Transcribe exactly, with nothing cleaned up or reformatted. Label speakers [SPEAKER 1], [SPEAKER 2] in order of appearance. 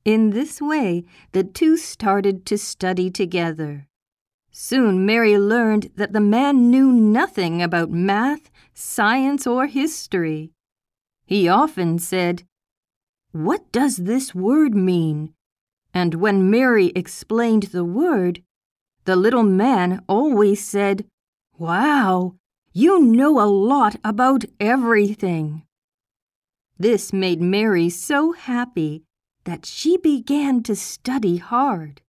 [SPEAKER 1] In this way, the two started to study together. Soon Mary learned that the man knew nothing about math, science, or history. He often said, "What does this word mean?" And when Mary explained the word, the little man always said, "Wow, you know a lot about everything." This made Mary so happy that she began to study hard.